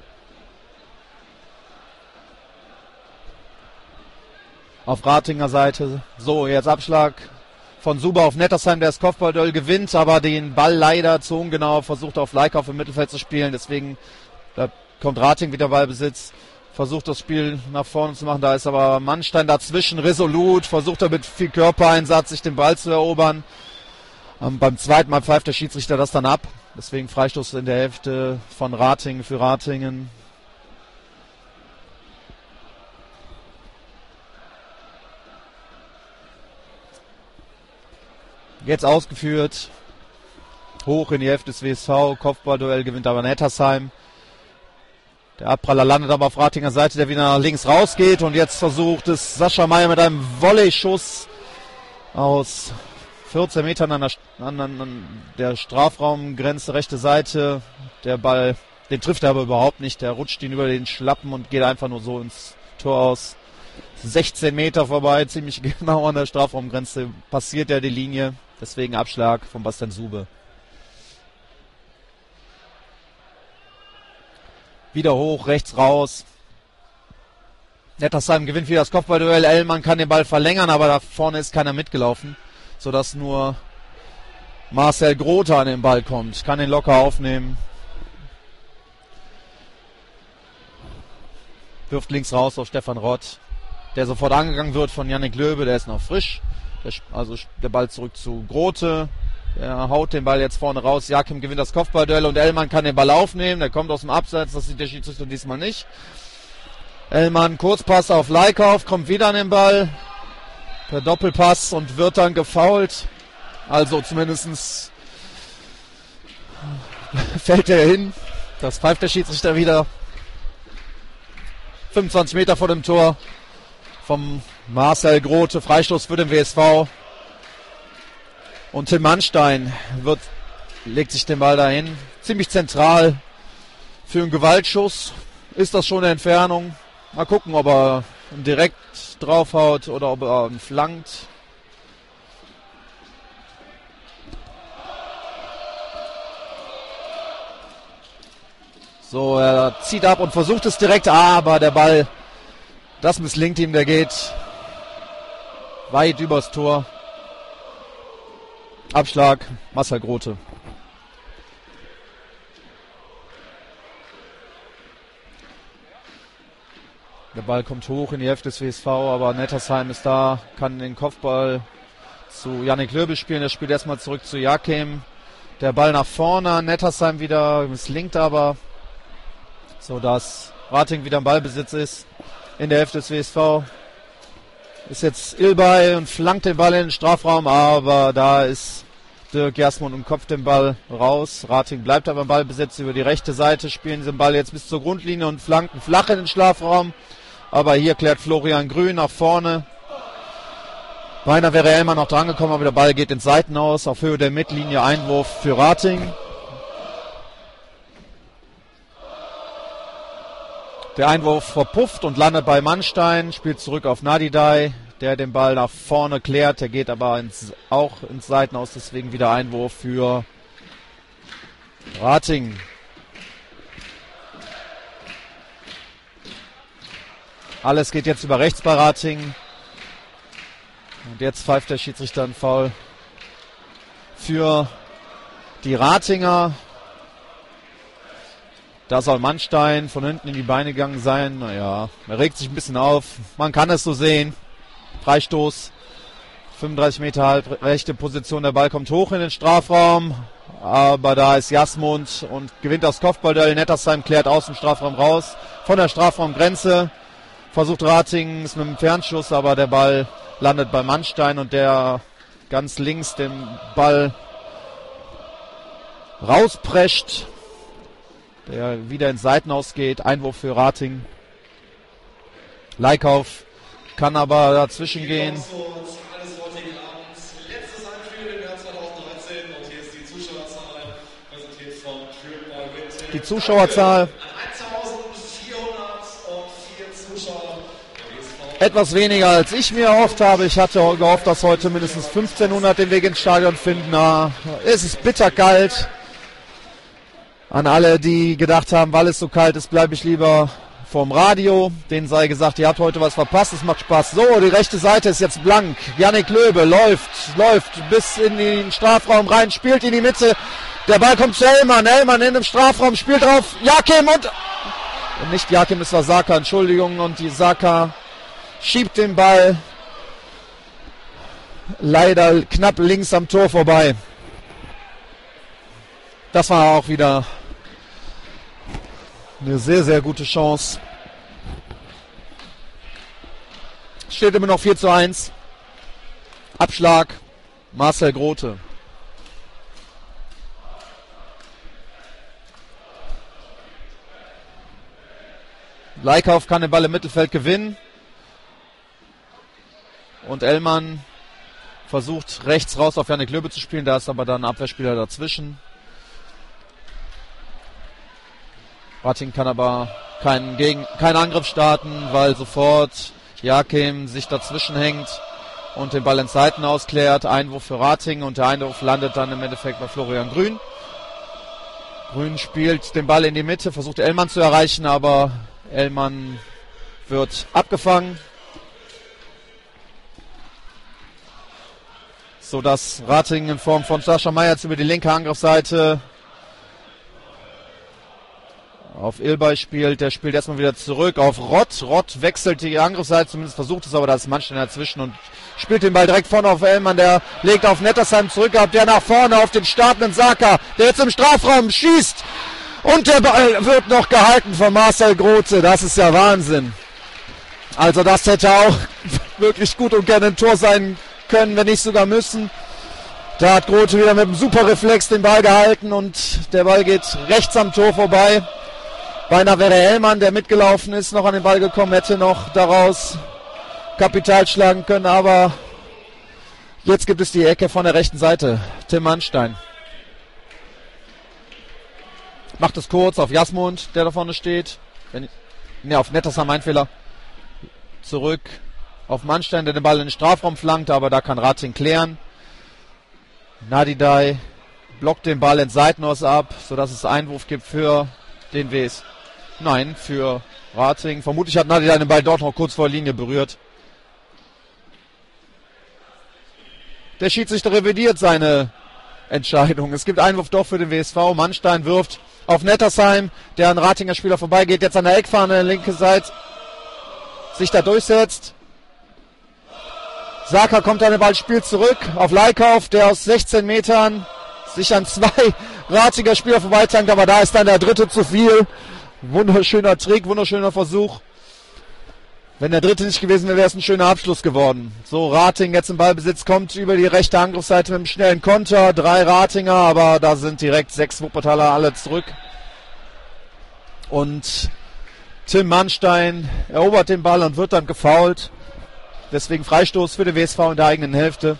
Auf Ratinger Seite. So, jetzt Abschlag von Suber auf Nettersheim, der das Kopfballduell gewinnt, aber den Ball leider zu ungenau, versucht auf Leikow im Mittelfeld zu spielen, deswegen da kommt Rating wieder Ballbesitz, versucht das Spiel nach vorne zu machen, da ist aber Mannstein dazwischen, resolut, versucht er mit viel Körpereinsatz sich den Ball zu erobern. Beim zweiten Mal pfeift der Schiedsrichter das dann ab, deswegen Freistoß in der Hälfte von Rating für Ratingen. Jetzt ausgeführt, hoch in die Hälfte des WSV, Kopfballduell gewinnt aber Nettersheim. Der Abpraller landet aber auf Ratinger Seite, der wieder nach links rausgeht und jetzt versucht es Sascha Meyer mit einem Volley-Schuss aus 14 Metern an der Strafraumgrenze, rechte Seite. Der Ball, den trifft er aber überhaupt nicht, der rutscht ihn über den Schlappen und geht einfach nur so ins Tor aus. 16 Meter vorbei, ziemlich genau an der Strafraumgrenze passiert er die Linie. Deswegen Abschlag von Bastian Sube. Wieder hoch, rechts raus. Nettersheim gewinnt wieder das Kopfballduell. Ellmann kann den Ball verlängern, aber da vorne ist keiner mitgelaufen, sodass nur Marcel Grote an den Ball kommt. Kann den locker aufnehmen. Wirft links raus auf Stefan Rott, der sofort angegangen wird von Yannick Löbe, der ist noch frisch. Der Ball zurück zu Grote. Der haut den Ball jetzt vorne raus. Jakim gewinnt das Kopfballduell und Ellmann kann den Ball aufnehmen. Der kommt aus dem Abseits, das sieht der Schiedsrichter diesmal nicht. Ellmann, Kurzpass auf Leikow, kommt wieder an den Ball. Per Doppelpass und wird dann gefoult. Also zumindest fällt er hin. Das pfeift der Schiedsrichter wieder. 25 Meter vor dem Tor vom Marcel Grote, Freistoß für den WSV. Und Tim Mannstein legt sich den Ball dahin. Ziemlich zentral für einen Gewaltschuss. Ist das schon eine Entfernung? Mal gucken, ob er direkt draufhaut oder ob er ihn flankt. So, er zieht ab und versucht es direkt, aber der Ball, das misslingt ihm, der geht weit übers Tor. Abschlag, Marcel Grote. Der Ball kommt hoch in die Hälfte des WSV, aber Nettersheim ist da, kann den Kopfball zu Yannick Löbe spielen. Der spielt erstmal zurück zu Jakim. Der Ball nach vorne, Nettersheim wieder, misslingt aber, sodass Rating wieder im Ballbesitz ist. In der Hälfte des WSV ist jetzt Ilbay und flankt den Ball in den Strafraum, aber da ist Dirk Jasmund umkopft den Ball raus. Rating bleibt aber im Ballbesitz über die rechte Seite, spielen diesen Ball jetzt bis zur Grundlinie und flanken flach in den Strafraum. Aber hier klärt Florian Grün nach vorne. Beinahe wäre Ellmann noch drangekommen, aber der Ball geht ins Seitenaus auf Höhe der Mittellinie. Einwurf für Rating. Der Einwurf verpufft und landet bei Mannstein, spielt zurück auf Nadidai, der den Ball nach vorne klärt. Der geht aber auch ins Seitenaus, deswegen wieder Einwurf für Rating. Alles geht jetzt über rechts bei Rating. Und jetzt pfeift der Schiedsrichter einen Foul für die Ratinger. Da soll Mannstein von hinten in die Beine gegangen sein. Naja, er regt sich ein bisschen auf. Man kann es so sehen. Freistoß. 35 Meter halb rechte Position. Der Ball kommt hoch in den Strafraum. Aber da ist Jasmund und gewinnt das Kopfballduell. Nettersheim klärt aus dem Strafraum raus. Von der Strafraumgrenze versucht Rating es mit dem Fernschuss, aber der Ball landet bei Mannstein und der ganz links den Ball rausprescht. Der wieder ins Seitenaus geht. Einwurf für Rating. Leikauf kann aber dazwischen gehen.
Letztes Anspiel im Jahr 2013 und hier ist die Zuschauerzahl, präsentiert von Triple.
Die Zuschauerzahl.
1404 Zuschauer.
Etwas weniger als ich mir erhofft habe. Ich hatte gehofft, dass heute mindestens 1500 den Weg ins Stadion finden. Na, es ist bitterkalt. An alle, die gedacht haben, weil es so kalt ist, bleibe ich lieber vorm Radio. Denen sei gesagt, ihr habt heute was verpasst, es macht Spaß. So, die rechte Seite ist jetzt blank. Yannick Löbe läuft bis in den Strafraum rein, spielt in die Mitte. Der Ball kommt zu Ellmann. Ellmann in dem Strafraum, spielt drauf. Jakim und nicht Jakim, es war Saka, Entschuldigung. Und die Saka schiebt den Ball leider knapp links am Tor vorbei. Das war auch wieder eine sehr, sehr gute Chance. Steht immer noch 4:1. Abschlag Marcel Grote. Leikauf kann den Ball im Mittelfeld gewinnen. Und Ellmann versucht rechts raus auf Yannick Löbe zu spielen. Da ist aber dann ein Abwehrspieler dazwischen. Rating kann aber keinen Angriff starten, weil sofort Jakim sich dazwischen hängt und den Ball ins Seitenaus klärt. Einwurf für Rating und der Einwurf landet dann im Endeffekt bei Florian Grün. Grün spielt den Ball in die Mitte, versucht Ellmann zu erreichen, aber Ellmann wird abgefangen. Sodass Rating in Form von Sascha Meyerz über die linke Angriffsseite auf Ilbay spielt. Der spielt erstmal wieder zurück auf Rott. Rott wechselt die Angriffsseite, zumindest versucht es, aber da ist Mannstein dazwischen und spielt den Ball direkt vorne auf Ellmann. Der legt auf Nettersheim zurück, der nach vorne auf den startenden Saka, der jetzt im Strafraum schießt. Und der Ball wird noch gehalten von Marcel Grote. Das ist ja Wahnsinn. Also das hätte auch wirklich gut und gerne ein Tor sein können, wenn nicht sogar müssen. Da hat Grote wieder mit einem super Reflex den Ball gehalten und der Ball geht rechts am Tor vorbei. Beinahe wäre Ellmann, der mitgelaufen ist, noch an den Ball gekommen, hätte noch daraus Kapital schlagen können, aber jetzt gibt es die Ecke von der rechten Seite. Tim Mannstein macht es kurz auf Jasmund, der da vorne steht. Auf Nettersheim, ein Fehler. Zurück auf Mannstein, der den Ball in den Strafraum flankt, aber da kann Rating klären. Nadidai blockt den Ball ins Seitenaus ab, sodass es Einwurf gibt für den WS. Nein, für Rating. Vermutlich hat Nadidai den Ball dort noch kurz vor der Linie berührt. Der Schiedsrichter revidiert seine Entscheidung. Es gibt Einwurf doch für den WSV. Mannstein wirft auf Nettersheim, der an Ratinger Spieler vorbeigeht, jetzt an der Eckfahne, linke Seite, sich da durchsetzt. Saka kommt an den Ball, spielt zurück auf Leikauf, der aus 16 Metern sich an zwei Ratinger Spieler vorbeitankt, aber da ist dann der dritte zu viel. Wunderschöner Trick, wunderschöner Versuch. Wenn der dritte nicht gewesen wäre, wäre es ein schöner Abschluss geworden. So, Rating jetzt im Ballbesitz, kommt über die rechte Angriffsseite mit einem schnellen Konter. 3 Ratinger, aber da sind direkt 6 Wuppertaler alle zurück. Und Tim Mannstein erobert den Ball und wird dann gefoult. Deswegen Freistoß für den WSV in der eigenen Hälfte.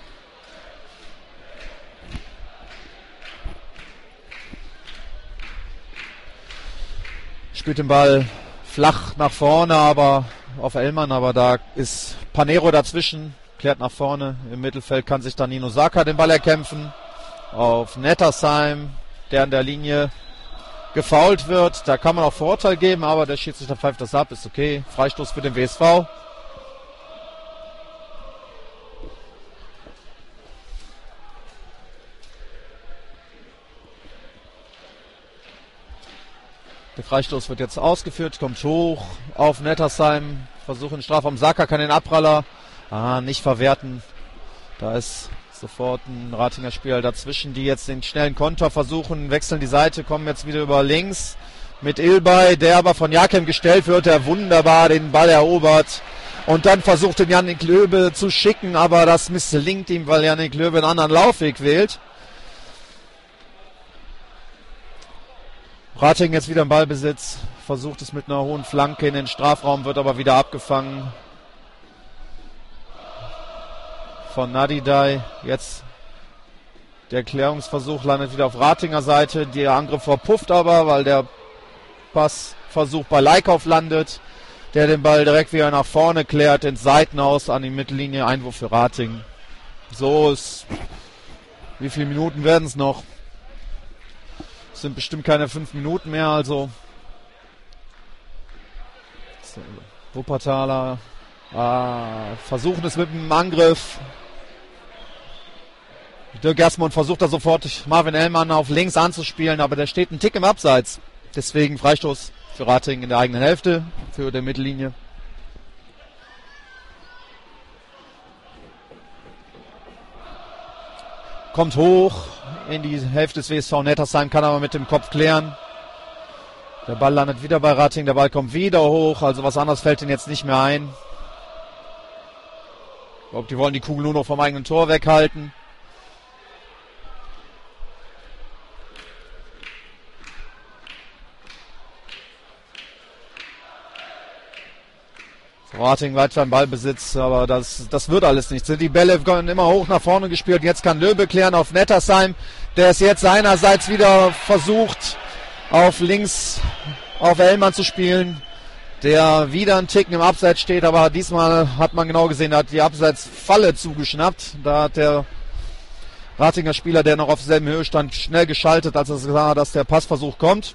Spielt den Ball flach nach vorne, aber auf Ellmann, aber da ist Panero dazwischen, klärt nach vorne. Im Mittelfeld kann sich dann Nino Saka den Ball erkämpfen. Auf Nettersheim, der an der Linie gefoult wird. Da kann man auch Vorteil geben, aber der Schiedsrichter pfeift das ab, ist okay. Freistoß für den WSV. Der Freistoß wird jetzt ausgeführt, kommt hoch auf Nettersheim. Versuch in den Strafraum. Saka kann den Abpraller nicht verwerten. Da ist sofort ein Ratinger Spieler dazwischen, die jetzt den schnellen Konter versuchen, wechseln die Seite, kommen jetzt wieder über links mit Ilbay, der aber von Jakem gestellt wird, der wunderbar den Ball erobert und dann versucht den Yannick Löbe zu schicken, aber das misslingt ihm, weil Yannick Löbe einen anderen Laufweg wählt. Rating jetzt wieder im Ballbesitz, versucht es mit einer hohen Flanke in den Strafraum, wird aber wieder abgefangen von Nadidai. Jetzt der Klärungsversuch landet wieder auf Ratinger Seite. Der Angriff verpufft aber, weil der Passversuch bei Leikauf landet, der den Ball direkt wieder nach vorne klärt, ins Seitenaus an die Mittellinie. Einwurf für Rating. So ist, wie viele Minuten werden es noch? Es sind bestimmt keine 5 Minuten mehr, also so, Wuppertaler versuchen es mit dem Angriff. Dirk Gersmund versucht da sofort Marvin Ellmann auf links anzuspielen, aber der steht einen Tick im Abseits. Deswegen Freistoß für Rating in der eigenen Hälfte, für die Mittellinie. Kommt hoch in die Hälfte des WSV Nettersheim, kann aber mit dem Kopf klären. Der Ball landet wieder bei Rating, der Ball kommt wieder hoch, also was anderes fällt ihnen jetzt nicht mehr ein. Ich glaube, die wollen die Kugel nur noch vom eigenen Tor weghalten. Rating weiter im Ballbesitz, aber das wird alles nichts. Die Bälle werden immer hoch nach vorne gespielt. Jetzt kann Löbe klären auf Nettersheim, der es jetzt seinerseits wieder versucht, auf links auf Ellmann zu spielen, der wieder einen Ticken im Abseits steht, aber diesmal hat man genau gesehen, er hat die Abseitsfalle zugeschnappt. Da hat der Ratinger Spieler, der noch auf derselben Höhe stand, schnell geschaltet, als er sah, dass der Passversuch kommt.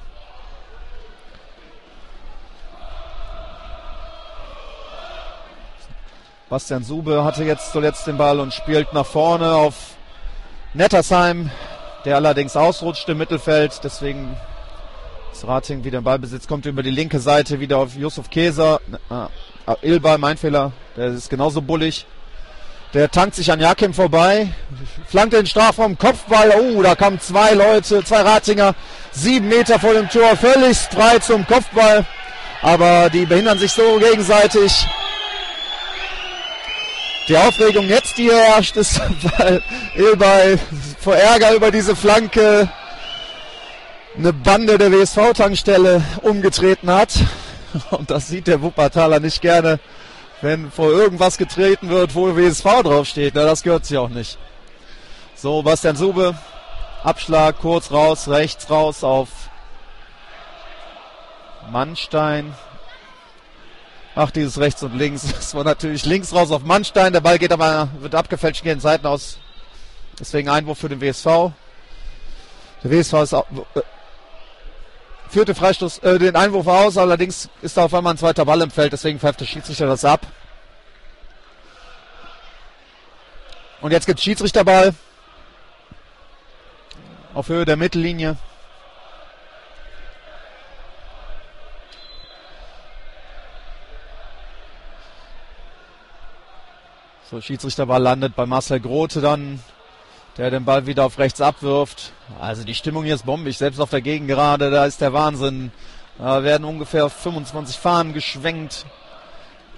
Bastian Sube hatte jetzt zuletzt den Ball und spielt nach vorne auf Nettersheim, der allerdings ausrutscht im Mittelfeld. Deswegen ist Rating wieder im Ballbesitz, kommt über die linke Seite wieder auf Yusuf Keser. Ilbay, mein Fehler, der ist genauso bullig. Der tankt sich an Jakim vorbei, flankt den Strafraum, Kopfball. Oh, da kamen 2 Leute, 2 Ratinger, 7 Meter vor dem Tor, völlig frei zum Kopfball. Aber die behindern sich so gegenseitig. Die Aufregung jetzt, die herrscht, ist, weil Ilbay vor Ärger über diese Flanke eine Bande der WSV-Tankstelle umgetreten hat. Und das sieht der Wuppertaler nicht gerne, wenn vor irgendwas getreten wird, wo WSV draufsteht. Na, das gehört sich auch nicht. So, Bastian Sube, Abschlag, kurz raus, rechts raus auf Mannstein. Ach, dieses rechts und links. Das war natürlich links raus auf Mannstein. Der Ball geht aber, wird abgefälscht, geht in Seiten aus. Deswegen Einwurf für den WSV. Der WSV ist führt den Freistoß, den Einwurf aus, allerdings ist da auf einmal ein zweiter Ball im Feld, deswegen pfeift der Schiedsrichter das ab. Und jetzt gibt es Schiedsrichterball auf Höhe der Mittellinie. So, Schiedsrichterball landet bei Marcel Grote dann, der den Ball wieder auf rechts abwirft. Also die Stimmung hier ist bombig, selbst auf der Gegengerade, da ist der Wahnsinn. Da werden ungefähr 25 Fahnen geschwenkt.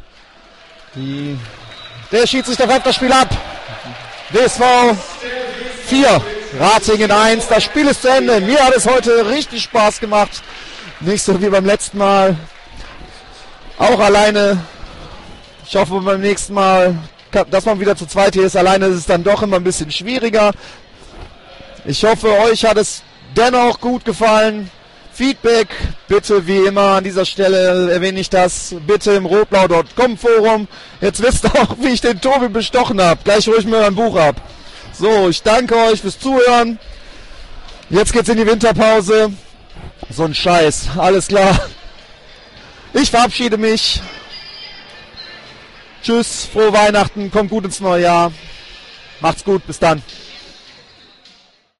Der Schiedsrichter pfeift das Spiel ab. DSV 4, Ratingen 1. Das Spiel ist zu Ende. Mir hat es heute richtig Spaß gemacht. Nicht so wie beim letzten Mal. Auch alleine. Ich hoffe beim nächsten Mal, dass man wieder zu zweit hier ist. Alleine ist es dann doch immer ein bisschen schwieriger. Ich hoffe, euch hat es dennoch gut gefallen. Feedback bitte wie immer an dieser Stelle erwähne ich das bitte im rotblau.com Forum. Jetzt wisst ihr auch, wie ich den Tobi bestochen habe. Gleich hole ich mir mein Buch ab. So, ich danke euch fürs Zuhören. Jetzt geht's in die Winterpause. So ein Scheiß, alles klar. Ich verabschiede mich. Tschüss, frohe Weihnachten, kommt gut ins neue Jahr. Macht's gut, bis dann.